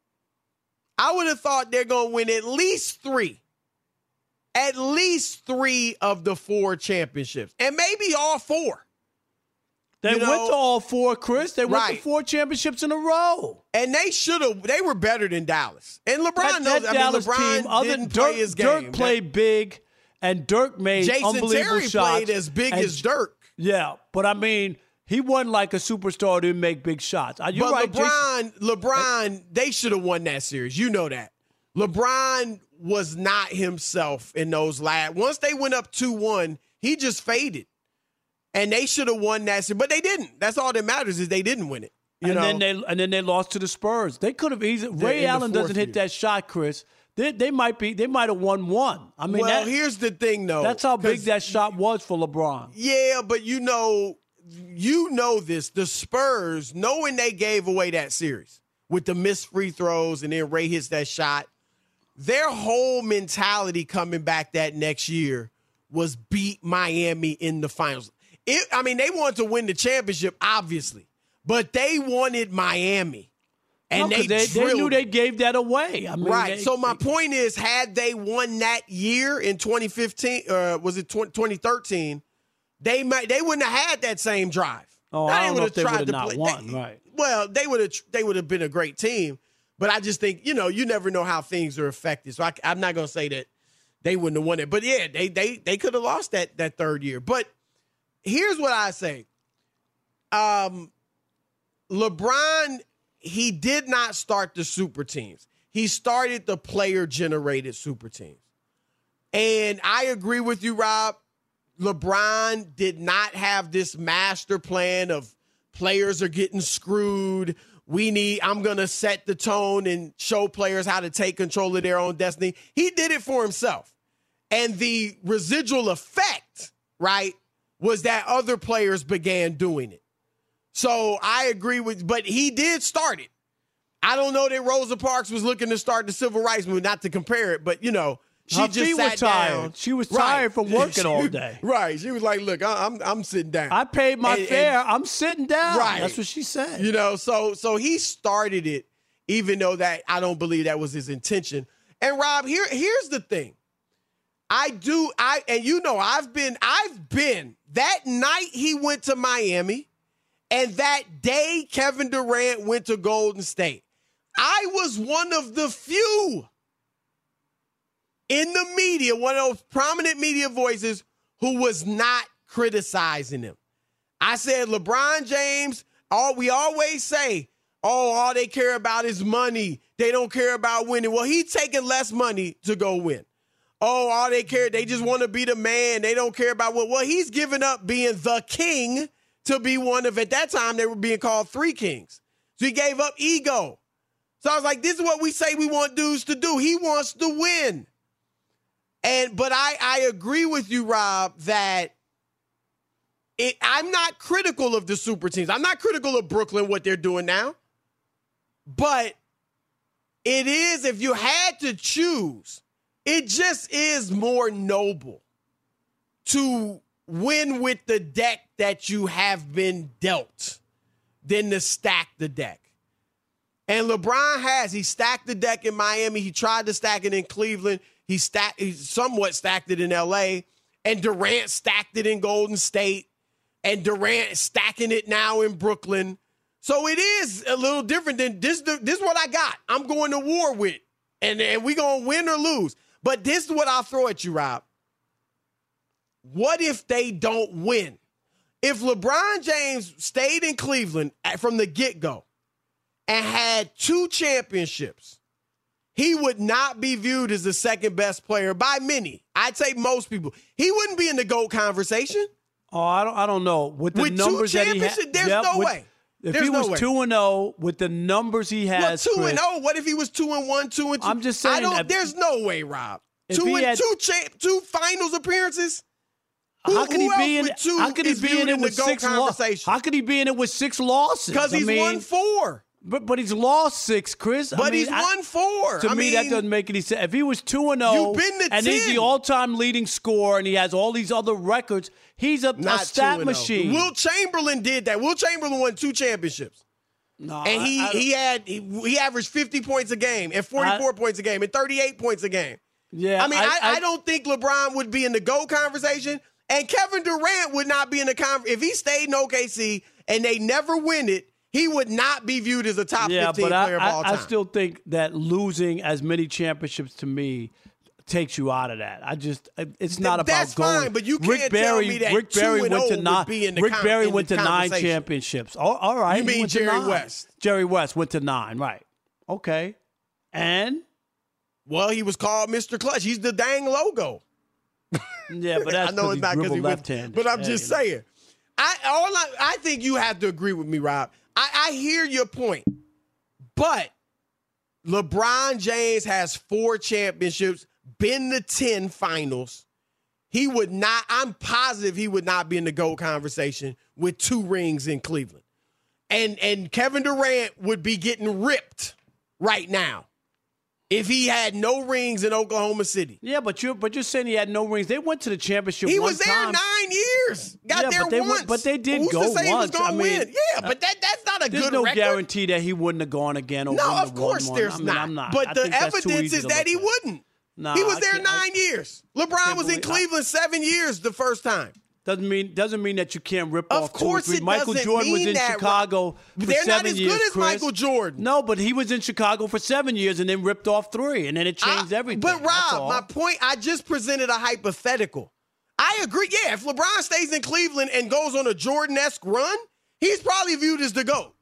I would have thought they're going to win at least three. At least three of the four championships. And maybe all four. They you went know, to all four, Chris. They went right. to four championships in a row. And they should have. They were better than Dallas. And LeBron that, knows. that I Dallas mean, LeBron team, other didn't Dirk, play his game. Dirk played that, big, and Dirk made Jason unbelievable Terry shots. played as big and, as Dirk. Yeah, but I mean, he wasn't like a superstar who didn't make big shots. You're but right, LeBron, Jason. LeBron, they should have won that series. You know that. LeBron was not himself in those last. Once they went up two one, he just faded. And they should have won that series, but they didn't. That's all that matters is they didn't win it. You and know? then they and then they lost to the Spurs. They could have easily. Ray Allen doesn't hit that shot, Chris. They they might be. They might have won one. I mean, well, that, here's the thing, though. That's how big that shot was for LeBron. Yeah, but you know, you know this. The Spurs, knowing they gave away that series with the missed free throws, and then Ray hits that shot, their whole mentality coming back that next year was beat Miami in the finals. It, I mean, they wanted to win the championship, obviously, but they wanted Miami, and no, they, they, they knew they gave that away. I mean, right. They, so my they, point is, had they won that year in twenty fifteen, or uh, was it twenty thirteen? They might they wouldn't have had that same drive. Oh, now, I don't know if they would have not play. won. They, right. Well, they would have they would have been a great team, but I just think you know you never know how things are affected. So I, I'm not going to say that they wouldn't have won it, but yeah, they they they could have lost that that third year, but. Here's what I say. Um, LeBron, he did not start the super teams. He started the player-generated super teams. And I agree with you, Rob. LeBron did not have this master plan of players are getting screwed. We need, I'm going to set the tone and show players how to take control of their own destiny. He did it for himself. And the residual effect, right, was that other players began doing it. So I agree with, but he did start it. I don't know that Rosa Parks was looking to start the civil rights movement, not to compare it, but, you know, she Her just feet sat were tired. down. She was Right. tired from working She- all day. Right. She was like, look, I- I'm I'm sitting down. I paid my And- fare. and- I'm sitting down. Right. That's what she said. You know, so so he started it, even though that I don't believe that was his intention. And Rob, here here's the thing. I do, I and you know, I've been, I've been, that night he went to Miami, and that day Kevin Durant went to Golden State. I was one of the few in the media, one of those prominent media voices who was not criticizing him. I said, LeBron James, all we always say, oh, all they care about is money. They don't care about winning. Well, he's taking less money to go win. oh, all they care, they just want to be the man. They don't care about what. Well, he's given up being the king to be one of, at that time, they were being called three kings. So he gave up ego. So I was like, this is what we say we want dudes to do. He wants to win. And but I, I agree with you, Rob, that it, I'm not critical of the super teams. I'm not critical of Brooklyn, what they're doing now. But it is, if you had to choose, it just is more noble to win with the deck that you have been dealt than to stack the deck. And LeBron has. He stacked the deck in Miami. He tried to stack it in Cleveland. He stacked, he somewhat stacked it in L A. And Durant stacked it in Golden State. And Durant stacking it now in Brooklyn. So it is a little different than this. This is what I got. I'm going to war with. And, and we're going to win or lose. But this is what I'll throw at you, Rob. What if they don't win? If LeBron James stayed in Cleveland from the get-go and had two championships, he would not be viewed as the second best player by many. I'd say most people. He wouldn't be in the GOAT conversation. Oh, I don't I don't know. With the with numbers two that he championships, ha- there's yep, no with, way. If There's he no was two and oh with the numbers he has, well, two Chris, and oh. What if he was two and one, two and two? I'm just saying. I don't. That, there's no way, Rob. If Two he and had- two, cha- two finals appearances. Who, how could he who be else in? with two How could he is be viewed in it the with GOAT six losses? conversation? How could he be in it with six losses? Because he's I mean, won four. But but he's lost six, Chris. I But mean, he's I- won four. To I me, mean, that doesn't make any sense. If he was two and zero, You've been to and he's ten. the all-time leading scorer, and he has all these other records, he's a, a not stat two and oh. machine. Will Chamberlain did that. Will Chamberlain won two championships. No, and he I, I, he had he, he averaged fifty points a game and forty-four I, points a game and thirty-eight points a game. Yeah, I mean, I, I, I don't think LeBron would be in the GOAT conversation, and Kevin Durant would not be in the con. If he stayed in O K C and they never win it, he would not be viewed as a top yeah, fifteen but player I, of all time. I still think that losing as many championships to me takes you out of that. I just it's not about That's going. fine, but you Rick can't Barry, tell me that Rick Barry two and went oh to would nine. be in the Rick con- Barry in went the to nine conversation. championships. Oh, all right. You he mean went to Jerry nine. West? Jerry West went to nine. Right. Okay. And well, he was called Mister Clutch. He's the dang logo. yeah, but that's I know it's not because he went left-handed. But I'm Yeah, just you know. saying. I all I, I think you have to agree with me, Rob. I, I hear your point, but LeBron James has four championships, been to ten finals. He would not. I'm positive he would not be in the GOAT conversation with two rings in Cleveland, and and Kevin Durant would be getting ripped right now if he had no rings in Oklahoma City. Yeah, but you're but you're saying he had no rings. They went to the championship. He one was there time. nine years. Got Yeah, there but they once. went- but they did Who's go to say he was once? gonna I mean, win? Yeah, but that that's not a There's good no record. guarantee that he wouldn't have gone again. Or No, wouldn't of have course won there's one. I mean, not. I'm not. But I the think that's too evidence easy is to that look he at. wouldn't. No, he was I there can't- nine I- years. LeBron was in believe- Cleveland seven years the first time. Doesn't mean doesn't mean that you can't rip Of off two or course three. it Michael doesn't Jordan was mean in that, Chicago for They're seven not as years. good as Chris. Michael Jordan. No, but he was in Chicago for seven years and then ripped off three, and then it changed I- everything. But That's Rob, all. my point, I just presented a hypothetical. I agree. Yeah, if LeBron stays in Cleveland and goes on a Jordan-esque run, he's probably viewed as the GOAT.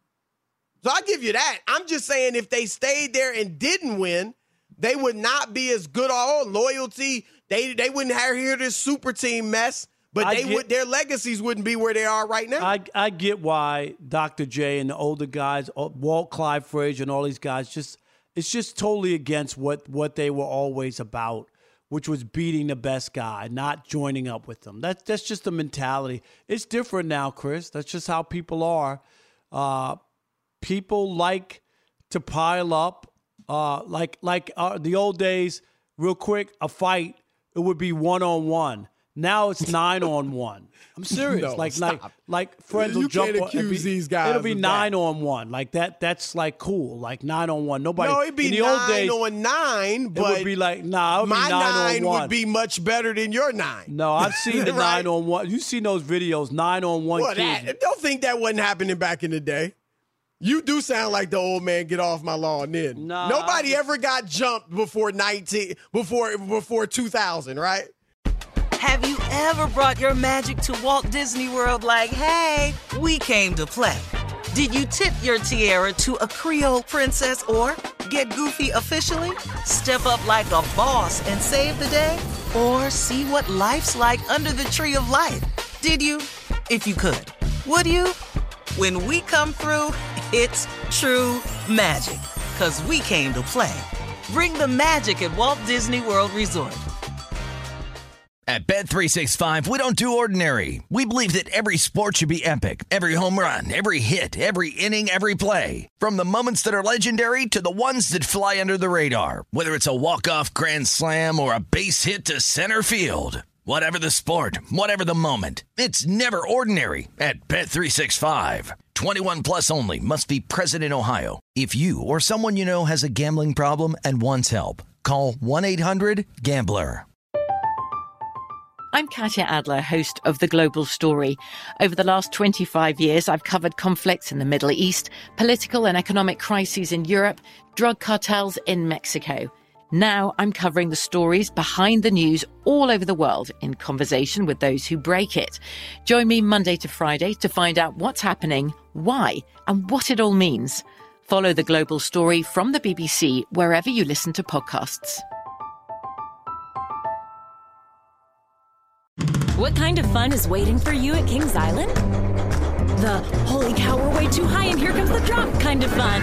So I'll give you that. I'm just saying if they stayed there and didn't win, they would not be as good. All loyalty, they they wouldn't have here this super team mess, but I they get- would their legacies wouldn't be where they are right now. I, I get why Doctor J and the older guys, uh, Walt, Clive Frazier, and all these guys, just it's just totally against what, what they were always about, which was beating the best guy, not joining up with them. That, that's just the mentality. It's different now, Chris. That's just how people are. Uh, people like to pile up. Uh, like like uh, the old days, real quick, a fight, it would be one-on-one. Now it's nine on one. I'm serious. No, like, stop. like, like friends You will jump can't on. it'll accuse be- these guys It'll be of nine that. on one. Like that. That's like cool. Like nine on one. Nobody. no, it'd be in the nine old days, on nine, it but would be like nah. It would my be nine, nine on one. would be much better than your nine. No, I've seen the Right? nine on one. You've seen those videos, nine on one. Well, kids. that, don't think that wasn't happening back in the day. You do sound like the old man. Get off my lawn, then. Nah, Nobody I just- ever got jumped before nineteen, before before two thousand, right? Have you ever brought your magic to Walt Disney World like, hey, we came to play? Did you tip your tiara to a Creole princess or Get goofy officially? Step up like a boss and save the day? Or see what life's like under the tree of life? Did you? If you could. Would you? When we come through, it's true magic. 'Cause we came to play. Bring the magic at Walt Disney World Resort. At Bet three sixty-five, we don't do ordinary. We believe that every sport should be epic. Every home run, every hit, every inning, every play. From the moments that are legendary to the ones that fly under the radar. Whether it's a walk-off grand slam or a base hit to center field. Whatever the sport, whatever the moment. It's never ordinary at Bet three sixty-five. twenty-one plus only. Must be present in Ohio. If you or someone you know has a gambling problem and wants help, call one eight hundred gambler. I'm Katya Adler, host of The Global Story. Over the last twenty-five years, I've covered conflicts in the Middle East, political and economic crises in Europe, drug cartels in Mexico. Now I'm covering the stories behind the news all over the world in conversation with those who break it. Join me Monday to Friday to find out what's happening, why, and what it all means. Follow The Global Story from the B B C wherever you listen to podcasts. What kind of fun is waiting for you at Kings Island? The holy cow, we're way too high and here comes the drop kind of fun.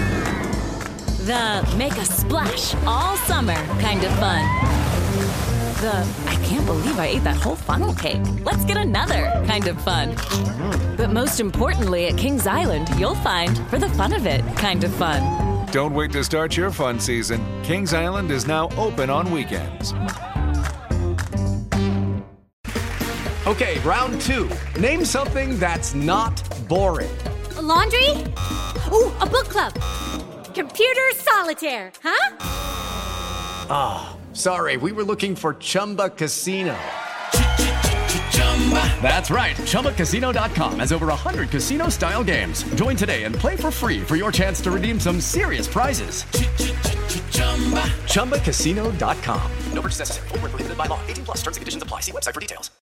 The make a splash all summer kind of fun. The I can't believe I ate that whole funnel cake. Let's get another kind of fun. But most importantly, at Kings Island, you'll find for the fun of it kind of fun. Don't wait to start your fun season. Kings Island is now open on weekends. Okay, round two. Name something that's not boring. A laundry? Ooh, a book club. Computer solitaire, huh? Ah, oh, sorry, we were looking for Chumba Casino. That's right, Chumba Casino dot com has over one hundred casino-style games. Join today and play for free for your chance to redeem some serious prizes. Chumba Casino dot com. No purchase necessary. Void where prohibited by law. eighteen plus terms and conditions apply. See website for details.